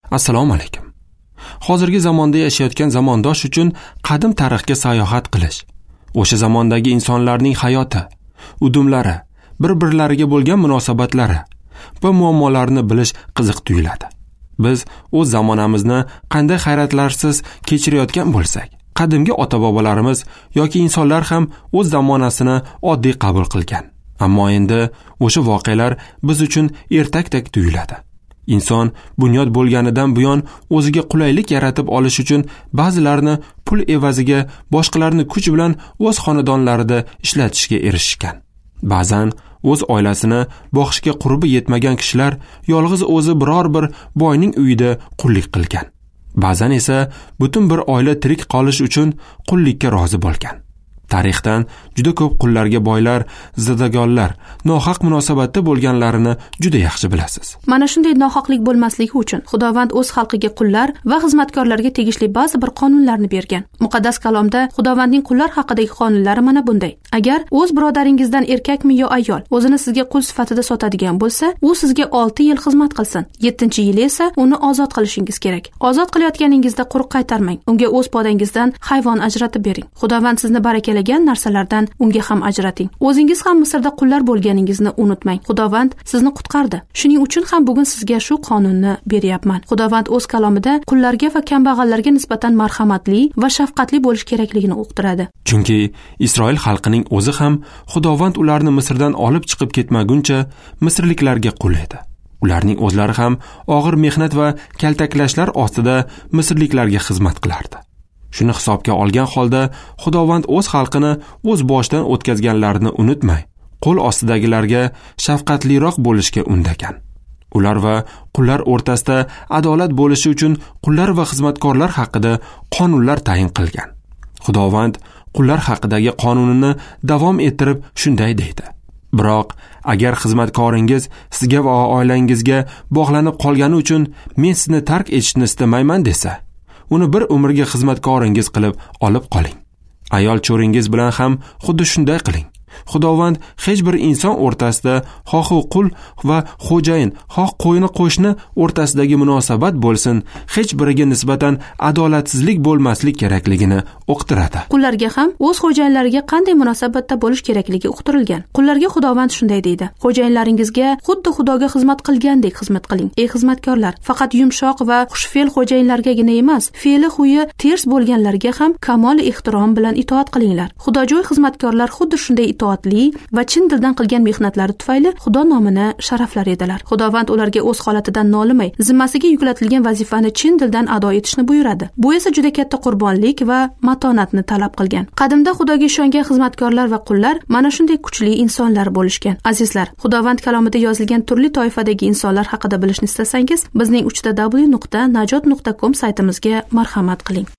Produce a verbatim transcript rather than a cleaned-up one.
Assalomu alaykum. Hozirgi zamonda yashayotgan zamondosh uchun qadim tarixga sayohat qilish, o'sha zamondagi insonlarning hayoti, udumlari, bir-birlariga bo'lgan munosabatlari va muammolarini bilish qiziq tuyuladi. Biz o'z zamonamizni qanday hayratlarsiz kechirayotgan bo'lsak, qadimgi ota-bobolarimiz yoki insonlar ham o'z zamonasini oddiy qabul qilgan. Ammo endi o'sha voqealar biz uchun ertakdek tuyuladi. Inson bunyod bo'lganidan buyon o'ziga qulaylik yaratib olish uchun ba'zilarini pul evaziga boshqalarni kuch bilan o'z xonadonlarida ishlatishga erishgan. Ba'zan o'z oilasini boqishga qurbi yetmagan kishilar yolg'iz o'zi biror bir boyning uyida qullik qilgan. Ba'zan esa butun bir oila tirik qolish uchun qullikka rozi bo'lgan. Tarixdan juda ko'p qullarga boylar, zodagonlar, nohaq munosabatda bo'lganlarini juda yaxshi bilasiz. Mana shunday nohaqlik bo'lmasligi uchun Xudovand o'z xalqiga qullar va xizmatkorlarga tegishli ba'zi bir qonunlarni bergan. Muqaddas kalomda Xudovandning qullar haqidagi qonunlari mana bunday. Agar o'z birodaringizdan erkakmi yo ayol o'zini sizga qul sifatida sotadigan bo'lsa, u sizga olti yil xizmat qilsin. yettinchi yil esa uni ozod qilishingiz kerak. Ozod qilayotganingizda quruq qaytarmang. Unga o'z podangizdan hayvon ajratib bering. Xudovand sizni barakali narsalardan unga ham ajrating. O'zingiz ham Misrda qullar bo'lganingizni unutmang. Xudovand sizni qutqardi. Shuning uchun ham bugun sizga shu qonunni beryapman. Xudovand o'z kalomida qullarga va kambag'allarga nisbatan marhamatli va shafqatli bo'lish kerakligini uqtiradi. Chunki Isroil xalqining o'zi ham Xudovand ularni Misrdan olib chiqib ketmaguncha misrliklarga qul edi. Ularning o'zlari ham og'ir mehnat va kaltaklashlar ostida misrliklarga xizmat qilardi. Shuni hisobga olgan holda Xudovand o'z xalqini o'z boshidan o'tkazganlarini unutmay, qo'l ostidagilarga shafqatliroq bo'lishga undagan. Ular va qullar o'rtasida adolat bo'lishi uchun qullar va xizmatkorlar haqida qonunlar tayin qilgan. Xudovand qullar haqidagi qonunini davom ettirib shunday deydi: Biroq agar xizmatkoringiz sizga va oilangizga bog'lanib qolgani uchun men sizni tark etishni istamayman desa, uni bir umrga xizmatkoringiz qilib olib qoling. Ayol cho'ringiz bilan ham xuddi shunday qiling. Xudovand hech bir inson o'rtasida xoh qul va xo'jayin, xoh qo'yni qo'shni o'rtasidagi munosabat bo'lsin, hech biriga nisbatan adolatsizlik bo'lmaslik kerakligini uqtiradi. Qullarga ham o'z xo'jayinlariga qanday munosabatda bo'lish kerakligi uqtirilgan. Qullarga Xudovand shunday deydi: Xo'jayinlaringizga xuddi Xudoga xizmat qilgandek xizmat qiling. Ey xizmatkorlar, faqat yumshoq va xushfe'l xo'jayinlargagina emas, fe'li xuyi ters bo'lganlarga ham kamol ehtirom bilan itoat qilinglar. Xudojo'y xizmatkorlar xuddi shunday itoatli va chin dildan qilgan mehnatlari tufayli Xudo nomini sharaflar edilar. Xudovand ularga o'z holatidan nolimay, zimmasiga yuklatilgan vazifani chin dildan ado etishni buyuradi. Bu esa juda katta qurbonlik va matonatni talab qilgan. Qadimda Xudoga ishongan xizmatkorlar va qullar mana shunday kuchli insonlar bo'lishgan. Azizlar, Xudovand kalomida yozilgan turli toifadagi insonlar haqida bilishni istasangiz, bizning uch w nuqta najot nuqta com saytimizga marhamat qiling.